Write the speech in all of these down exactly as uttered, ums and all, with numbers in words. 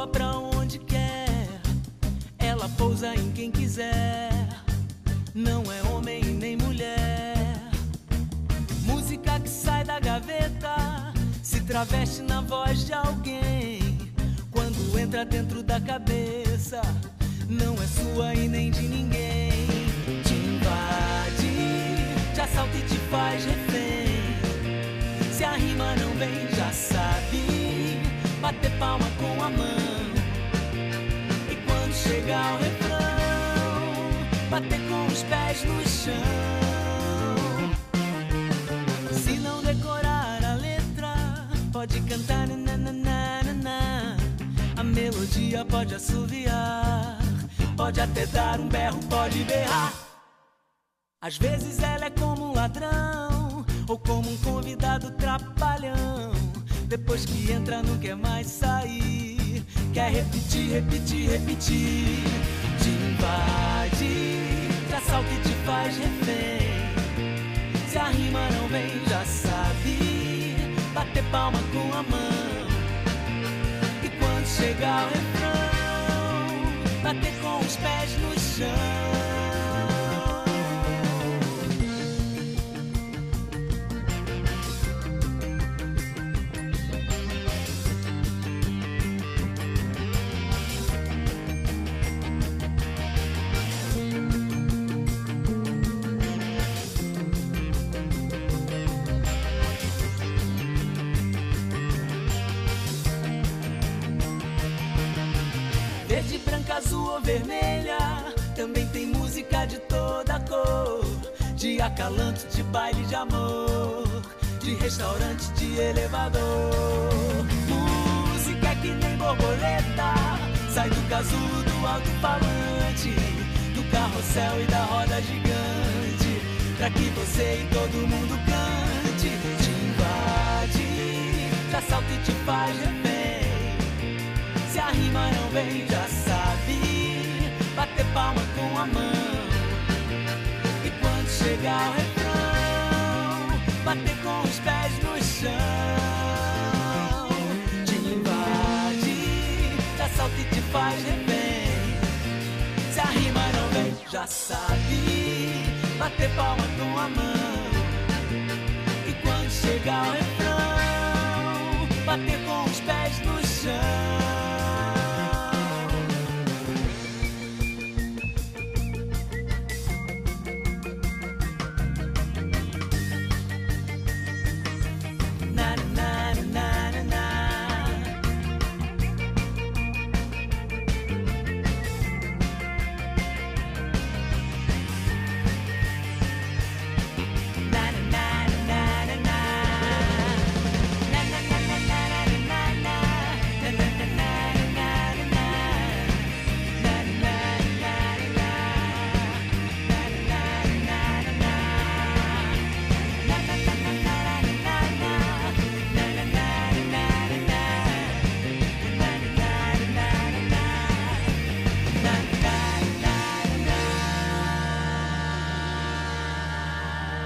voa pra onde quer, ela pousa em quem quiser. Não é homem nem mulher. Música que sai da gaveta, se traveste na voz de alguém. Quando entra dentro da cabeça, não é sua e nem de ninguém. Te invade, te assalta e te faz refém. Se a rima não vem, já sabe, bater palma com a mão. E quando chegar o refrão, bater com os pés no chão. Se não decorar a letra, pode cantar nananana. A melodia pode assoviar, pode até dar um berro, pode berrar. Às vezes ela é como um ladrão, ou como um convidado trapalhão. Depois que entra não quer mais sair, quer repetir, repetir, repetir. Te invade, te assalta e te faz refém. Se a rima não vem, já sabe, bater palma com a mão. E quando chegar o refrão, bater com os pés no chão. Verde, branca, azul ou vermelha, também tem música de toda cor. De acalanto, de baile de amor, de restaurante, de elevador. Música que nem borboleta, sai do casulo, do alto-falante, do carrossel e da roda gigante, pra que você e todo mundo cante. Te invade, te assalta e te faz refém. Se a rima não vem, já sabe, bater palma com a mão. E quando chegar o refrão, bater com os pés no chão. Te invade, te assalta e te faz refém. Se a rima não vem, já sabe, bater palma com a mão. E quando chegar o refrão, bater com os pés no chão.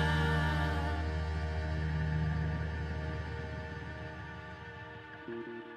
Thank you.